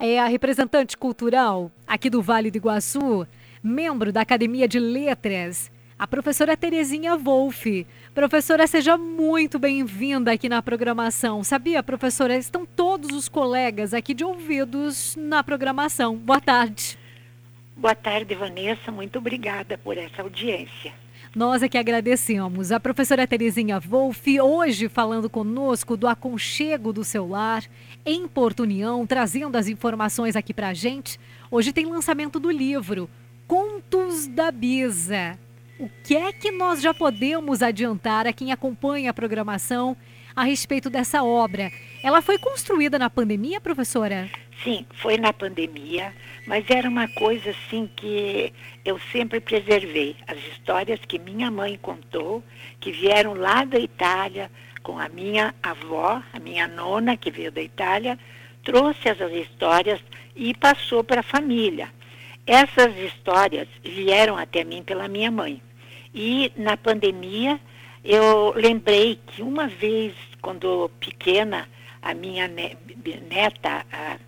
é a representante cultural aqui do Vale do Iguaçu, membro da Academia de Letras, a professora Terezinha Wolff. Professora, seja muito bem-vinda aqui na programação. Sabia, professora, estão todos os colegas aqui de ouvidos na programação. Boa tarde. Boa tarde, Vanessa. Muito obrigada por essa audiência. Nós é que agradecemos. A professora Terezinha Wolff, hoje falando conosco do aconchego do seu lar em Porto União, trazendo as informações aqui pra gente. Hoje tem lançamento do livro Contos da Bisa. O que é que nós já podemos adiantar a quem acompanha a programação a respeito dessa obra? Ela foi construída na pandemia, professora? Sim, foi na pandemia, mas era uma coisa assim que eu sempre preservei. As histórias que minha mãe contou, que vieram lá da Itália, com a minha avó, a minha nona, que veio da Itália, trouxe essas histórias e passou para a família. Essas histórias vieram até mim pela minha mãe. E na pandemia, eu lembrei que uma vez, quando pequena, a minha neta,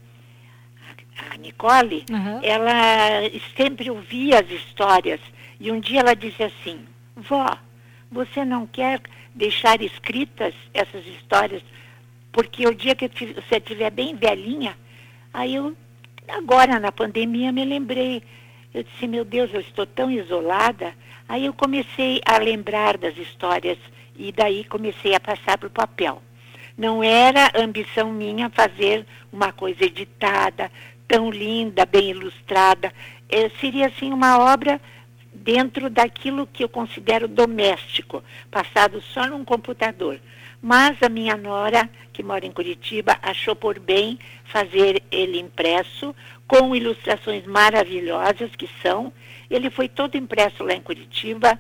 a Nicole, ela sempre ouvia as histórias. E um dia ela disse assim: vó, você não quer deixar escritas essas histórias? Porque o dia que você estiver bem velhinha, aí eu, agora na pandemia, me lembrei. Eu disse, meu Deus, eu estou tão isolada. Aí eu comecei a lembrar das histórias e daí comecei a passar para o papel. Não era ambição minha fazer uma coisa editada, tão linda, bem ilustrada. Seria assim uma obra dentro daquilo que eu considero doméstico, passado só num computador. Mas a minha nora, que mora em Curitiba, achou por bem fazer ele impresso, com ilustrações maravilhosas que são. Ele foi todo impresso lá em Curitiba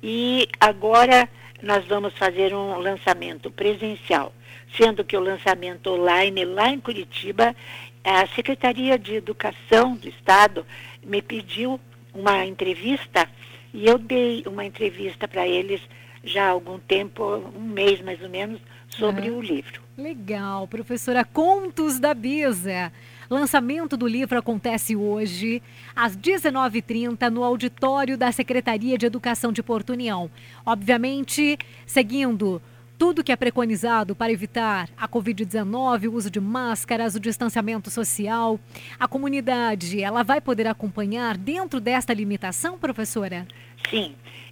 e agora nós vamos fazer um lançamento presencial, sendo que o lançamento online lá em Curitiba, a Secretaria de Educação do Estado me pediu uma entrevista e eu dei uma entrevista para eles já há algum tempo, um mês mais ou menos, sobre o livro. Legal, professora. Contos da Bisa. Lançamento do livro acontece hoje, às 19h30, no auditório da Secretaria de Educação de Porto União. Obviamente, seguindo tudo que é preconizado para evitar a Covid-19, o uso de máscaras, o distanciamento social. A comunidade, ela vai poder acompanhar dentro desta limitação, professora? Sim.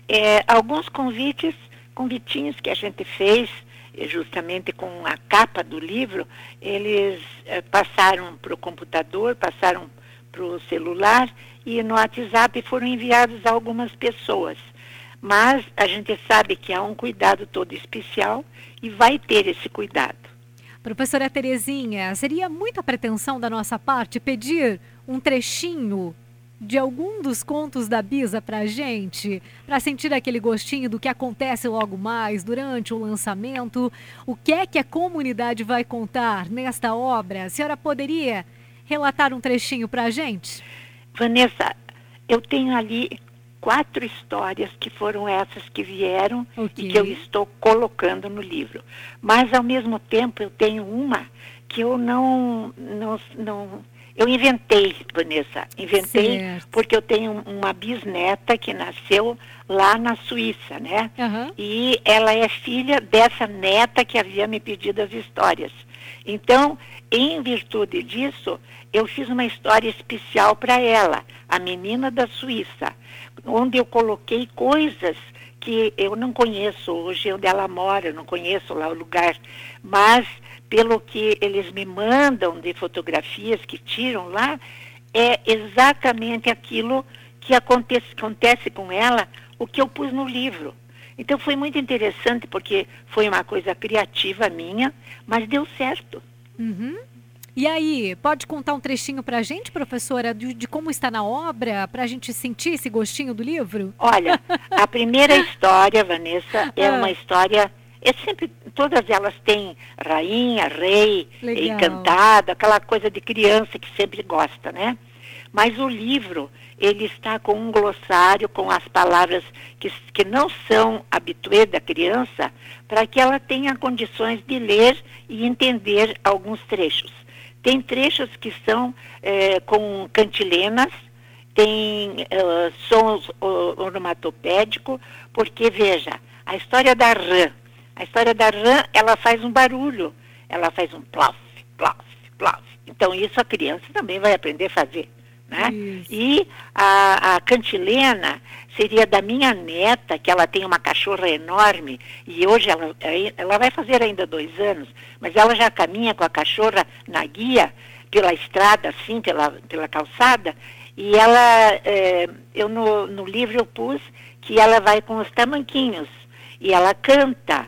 Alguns convitinhos que a gente fez, justamente com a capa do livro, eles passaram para o computador, passaram para o celular e no WhatsApp foram enviados a algumas pessoas. Mas a gente sabe que há um cuidado todo especial e vai ter esse cuidado. Professora Terezinha, seria muita pretensão da nossa parte pedir um trechinho de algum dos contos da Bisa para a gente, para sentir aquele gostinho do que acontece logo mais durante o lançamento? O que é que a comunidade vai contar nesta obra? A senhora poderia relatar um trechinho para a gente? Vanessa, eu tenho ali 4 histórias que foram essas que vieram e que eu estou colocando no livro. Mas, ao mesmo tempo, eu tenho uma que eu eu inventei, Vanessa. Inventei porque eu tenho uma bisneta que nasceu lá na Suíça, né? E ela é filha dessa neta que havia me pedido as histórias. Então, em virtude disso, eu fiz uma história especial para ela, a menina da Suíça, onde eu coloquei coisas que eu não conheço hoje, onde ela mora, eu não conheço lá o lugar, mas pelo que eles me mandam de fotografias que tiram lá, é exatamente aquilo que acontece com ela, o que eu pus no livro. Então foi muito interessante, porque foi uma coisa criativa minha, mas deu certo. E aí, pode contar um trechinho para a gente, professora, de como está na obra, para a gente sentir esse gostinho do livro? Olha, a primeira história, Vanessa, é uma história... sempre, todas elas têm rainha, rei, encantado, aquela coisa de criança que sempre gosta, né? Mas o livro, ele está com um glossário, com as palavras que não são habituê da criança, para que ela tenha condições de ler e entender alguns trechos. Tem trechos que são com cantilenas, tem sons onomatopédicos, porque, veja, a história da rã, ela faz um barulho, ela faz um plof, plof, plof. Então, isso a criança também vai aprender a fazer, né? E a cantilena seria da minha neta, que ela tem uma cachorra enorme, e hoje ela vai fazer ainda 2 anos, mas ela já caminha com a cachorra na guia, pela estrada, assim, pela calçada, e ela, eu no livro eu pus que ela vai com os tamanquinhos, e ela canta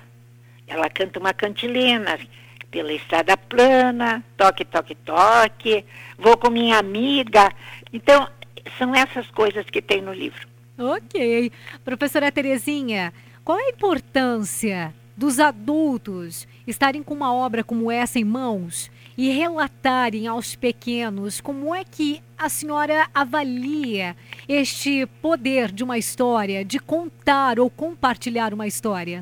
uma cantilena, pela estrada plana, toque, toque, toque, vou com minha amiga. Então, são essas coisas que tem no livro. Ok. Professora Terezinha, qual é a importância dos adultos estarem com uma obra como essa em mãos e relatarem aos pequenos? Como é que a senhora avalia este poder de uma história, de contar ou compartilhar uma história?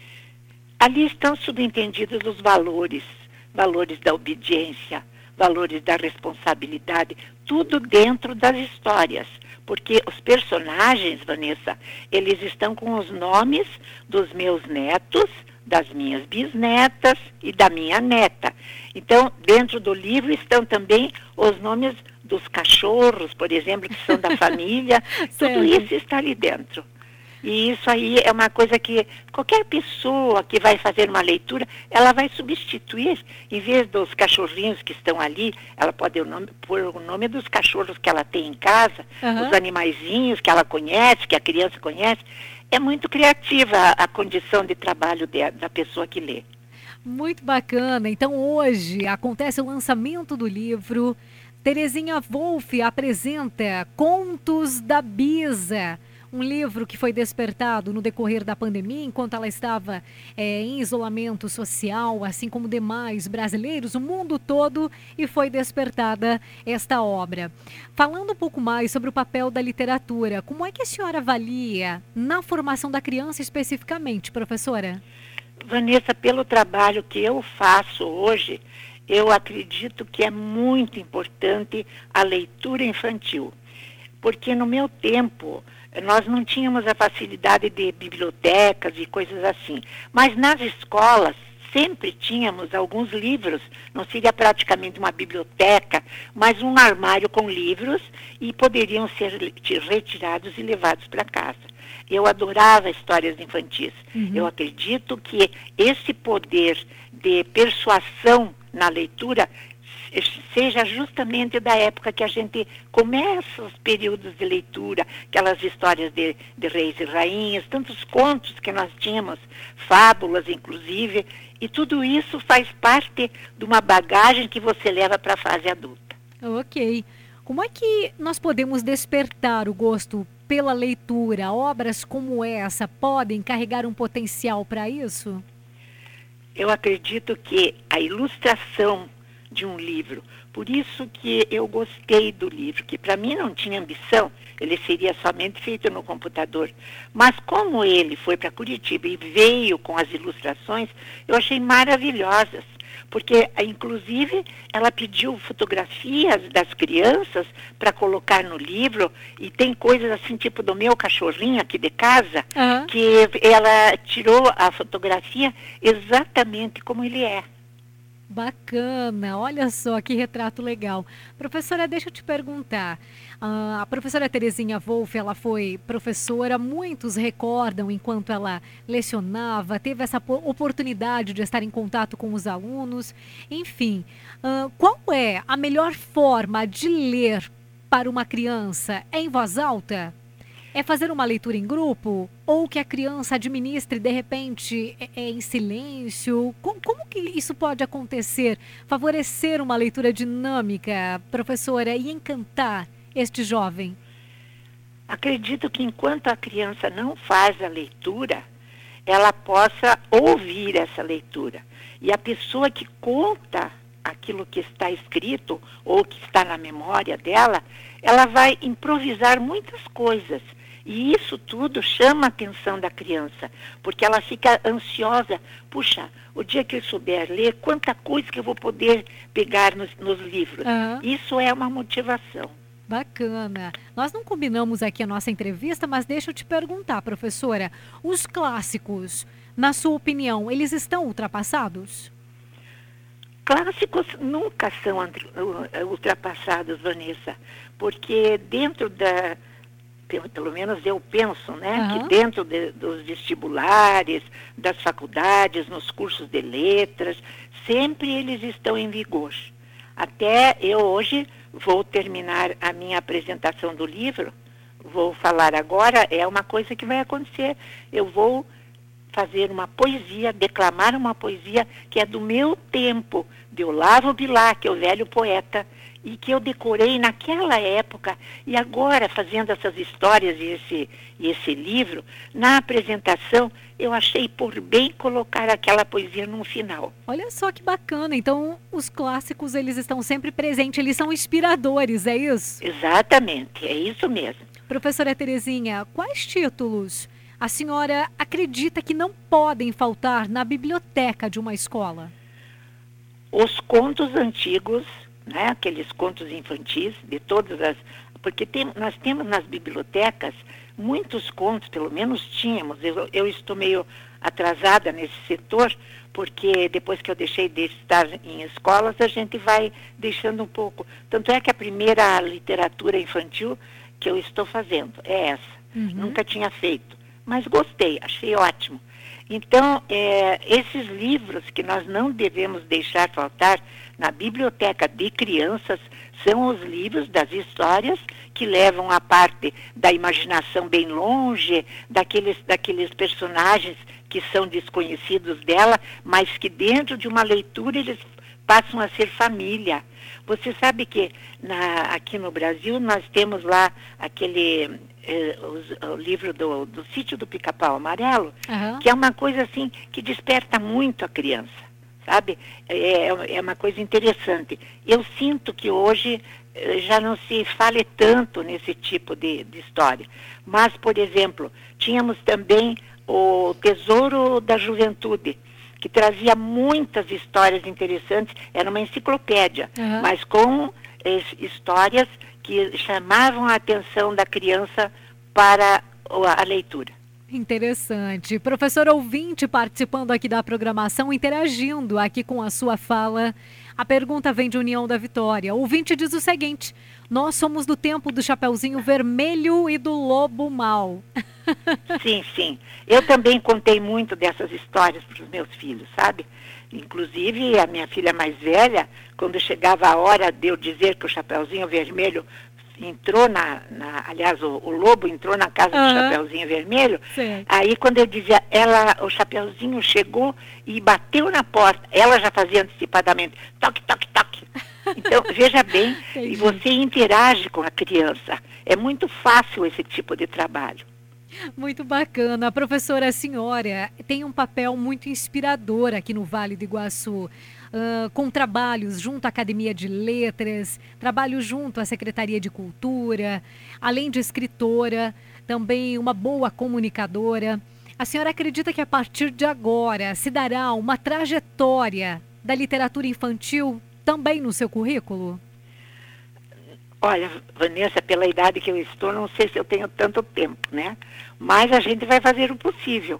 Ali estão subentendidos os valores da obediência, valores da responsabilidade, tudo dentro das histórias. Porque os personagens, Vanessa, eles estão com os nomes dos meus netos, das minhas bisnetas e da minha neta. Então, dentro do livro estão também os nomes dos cachorros, por exemplo, que são da família. Tudo isso está ali dentro. E isso aí é uma coisa que qualquer pessoa que vai fazer uma leitura, ela vai substituir, em vez dos cachorrinhos que estão ali, ela pode pôr o nome dos cachorros que ela tem em casa, os animaizinhos que ela conhece, que a criança conhece. É muito criativa a condição de trabalho da pessoa que lê. Muito bacana. Então hoje acontece o lançamento do livro. Terezinha Wolff apresenta Contos da Bisa. Um livro que foi despertado no decorrer da pandemia, enquanto ela estava em isolamento social, assim como demais brasileiros, o mundo todo, e foi despertada esta obra. Falando um pouco mais sobre o papel da literatura, como é que a senhora avalia na formação da criança especificamente, professora? Vanessa, pelo trabalho que eu faço hoje, eu acredito que é muito importante a leitura infantil. Porque no meu tempo, nós não tínhamos a facilidade de bibliotecas e coisas assim. Mas nas escolas, sempre tínhamos alguns livros, não seria praticamente uma biblioteca, mas um armário com livros e poderiam ser retirados e levados para casa. Eu adorava histórias infantis. Eu acredito que esse poder de persuasão na leitura seja justamente da época que a gente começa os períodos de leitura, aquelas histórias de reis e rainhas, tantos contos que nós tínhamos, fábulas inclusive, e tudo isso faz parte de uma bagagem que você leva para a fase adulta. Ok. Como é que nós podemos despertar o gosto pela leitura? Obras como essa podem carregar um potencial para isso? Eu acredito que a ilustração de um livro, por isso que eu gostei do livro, que para mim não tinha ambição, ele seria somente feito no computador, mas como ele foi para Curitiba e veio com as ilustrações, eu achei maravilhosas, porque inclusive ela pediu fotografias das crianças para colocar no livro, e tem coisas assim, tipo do meu cachorrinho aqui de casa, que ela tirou a fotografia exatamente como ele é. Bacana, olha só que retrato legal. Professora, deixa eu te perguntar, a professora Terezinha Wolff, ela foi professora, muitos recordam enquanto ela lecionava, teve essa oportunidade de estar em contato com os alunos, enfim, qual é a melhor forma de ler para uma criança? É em voz alta? É fazer uma leitura em grupo? Ou que a criança administre, de repente, em silêncio? Como que isso pode acontecer? Favorecer uma leitura dinâmica, professora, e encantar este jovem? Acredito que enquanto a criança não faz a leitura, ela possa ouvir essa leitura. E a pessoa que conta aquilo que está escrito ou que está na memória dela, ela vai improvisar muitas coisas. E isso tudo chama a atenção da criança, porque ela fica ansiosa. Puxa, o dia que eu souber ler, quanta coisa que eu vou poder pegar nos livros. Isso é uma motivação. Bacana. Nós não combinamos aqui a nossa entrevista, mas deixa eu te perguntar, professora, os clássicos, na sua opinião, eles estão ultrapassados? Clássicos nunca são ultrapassados, Vanessa, porque dentro pelo menos eu penso, né, que dentro dos vestibulares, das faculdades, nos cursos de letras, sempre eles estão em vigor. Até eu hoje vou terminar a minha apresentação do livro, vou falar agora, é uma coisa que vai acontecer. Eu vou fazer uma poesia, declamar uma poesia que é do meu tempo, de Olavo Bilac, que é o velho poeta, e que eu decorei naquela época, e agora, fazendo essas histórias e esse livro, na apresentação, eu achei por bem colocar aquela poesia no final. Olha só que bacana, então os clássicos, eles estão sempre presentes, eles são inspiradores, é isso? Exatamente, é isso mesmo. Professora Terezinha, quais títulos a senhora acredita que não podem faltar na biblioteca de uma escola? Os contos antigos, né, aqueles contos infantis de todas as... Porque nós temos nas bibliotecas muitos contos, pelo menos tínhamos. Eu estou meio atrasada nesse setor, porque depois que eu deixei de estar em escolas, a gente vai deixando um pouco. Tanto é que a primeira literatura infantil que eu estou fazendo é essa. Nunca tinha feito, mas gostei, achei ótimo. Então, esses livros que nós não devemos deixar faltar na biblioteca de crianças são os livros das histórias que levam a parte da imaginação bem longe, daqueles personagens que são desconhecidos dela, mas que dentro de uma leitura eles passam a ser família. Você sabe que aqui no Brasil nós temos lá o livro do Sítio do Pica-Pau Amarelo, que é uma coisa assim que desperta muito a criança, sabe? É uma coisa interessante. Eu sinto que hoje já não se fale tanto nesse tipo de história. Mas, por exemplo, tínhamos também o Tesouro da Juventude, que trazia muitas histórias interessantes, era uma enciclopédia, mas com histórias que chamavam a atenção da criança para a leitura. Interessante. Professor ouvinte participando aqui da programação, interagindo aqui com a sua fala. A pergunta vem de União da Vitória. O ouvinte diz o seguinte: nós somos do tempo do Chapeuzinho Vermelho e do Lobo Mau. Sim, sim. Eu também contei muito dessas histórias para os meus filhos, sabe? Inclusive, a minha filha mais velha, quando chegava a hora de eu dizer que o Chapeuzinho Vermelho entrou aliás, o lobo entrou na casa do Chapeuzinho Vermelho, sim. Aí quando eu dizia, o Chapeuzinho chegou e bateu na porta, ela já fazia antecipadamente, toque, toque, toque. Então, veja bem, e você interage com a criança. É muito fácil esse tipo de trabalho. Muito bacana. A professora, a senhora tem um papel muito inspirador aqui no Vale do Iguaçu, com trabalhos junto à Academia de Letras, trabalho junto à Secretaria de Cultura, além de escritora, também uma boa comunicadora. A senhora acredita que a partir de agora se dará uma trajetória da literatura infantil também no seu currículo? Olha, Vanessa, pela idade que eu estou, não sei se eu tenho tanto tempo, né? Mas a gente vai fazer o possível.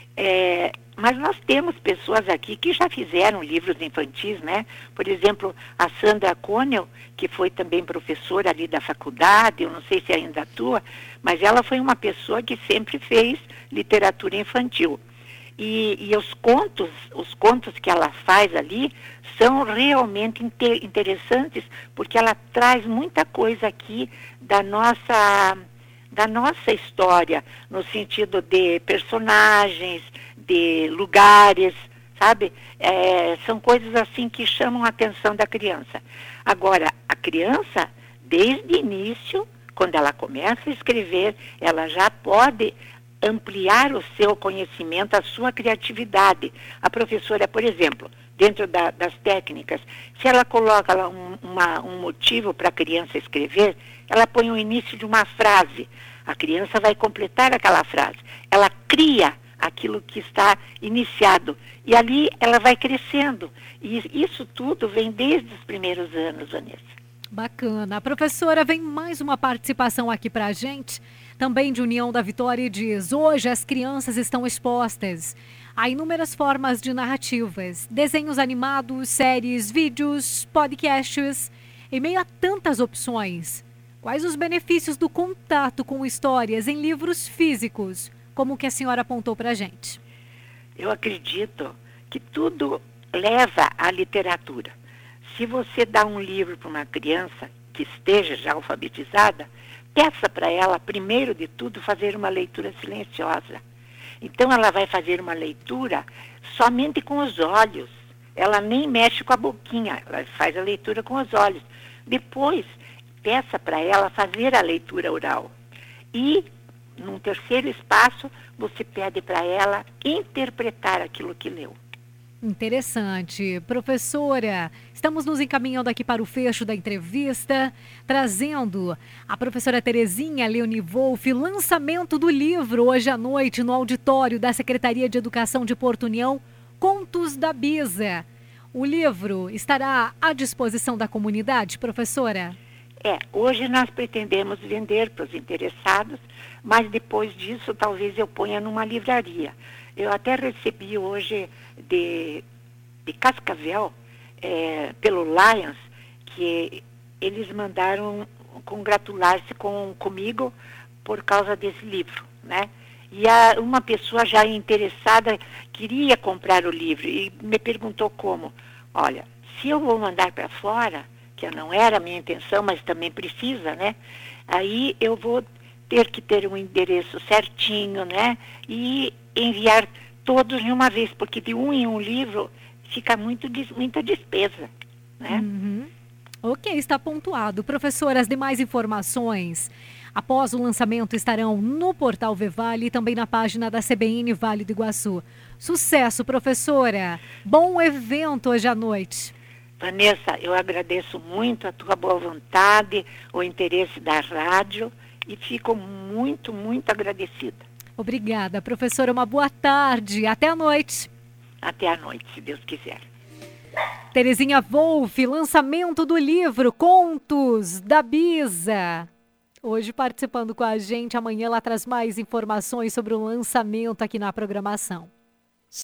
Mas nós temos pessoas aqui que já fizeram livros infantis, né? Por exemplo, a Sandra Conel, que foi também professora ali da faculdade, eu não sei se ainda atua, mas ela foi uma pessoa que sempre fez literatura infantil. E os contos que ela faz ali são realmente interessantes, porque ela traz muita coisa aqui da nossa história, no sentido de personagens, de lugares, sabe? São coisas assim que chamam a atenção da criança. Agora, a criança, desde o início, quando ela começa a escrever, ela já pode ampliar o seu conhecimento, a sua criatividade. A professora, por exemplo, dentro das técnicas, se ela coloca lá um motivo para a criança escrever, ela põe o início de uma frase. A criança vai completar aquela frase. Ela cria aquilo que está iniciado. E ali ela vai crescendo. E isso tudo vem desde os primeiros anos, Vanessa. Bacana. A professora, vem mais uma participação aqui para a gente, também de União da Vitória, e diz: hoje as crianças estão expostas há inúmeras formas de narrativas, desenhos animados, séries, vídeos, podcasts. Em meio a tantas opções, quais os benefícios do contato com histórias em livros físicos, como o que a senhora apontou para a gente? Eu acredito que tudo leva à literatura. Se você dá um livro para uma criança que esteja já alfabetizada, peça para ela, primeiro de tudo, fazer uma leitura silenciosa. Então ela vai fazer uma leitura somente com os olhos. Ela nem mexe com a boquinha, ela faz a leitura com os olhos. Depois, peça para ela fazer a leitura oral. E, num terceiro espaço, você pede para ela interpretar aquilo que leu. Interessante. Professora, estamos nos encaminhando aqui para o fecho da entrevista, trazendo a professora Terezinha Leoni Wolff, lançamento do livro hoje à noite no auditório da Secretaria de Educação de Porto União, Contos da Bisa. O livro estará à disposição da comunidade, professora? Hoje nós pretendemos vender para os interessados, mas depois disso talvez eu ponha numa livraria. Eu até recebi hoje de Cascavel, pelo Lions, que eles mandaram congratular-se comigo por causa desse livro, né? E uma pessoa já interessada queria comprar o livro e me perguntou como. Olha, se eu vou mandar para fora, que não era a minha intenção, mas também precisa, né? Aí eu vou ter que ter um endereço certinho, né? E enviar todos de uma vez, porque de um em um livro fica muita despesa, né? Uhum. Ok, está pontuado. Professora, as demais informações após o lançamento estarão no portal Vevale e também na página da CBN Vale do Iguaçu. Sucesso, professora! Bom evento hoje à noite. Vanessa, eu agradeço muito a tua boa vontade, o interesse da rádio e fico muito, muito agradecida. Obrigada, professora. Uma boa tarde. Até a noite. Até a noite, se Deus quiser. Terezinha Wolff, lançamento do livro Contos da Bisa. Hoje participando com a gente. Amanhã ela traz mais informações sobre o lançamento aqui na programação.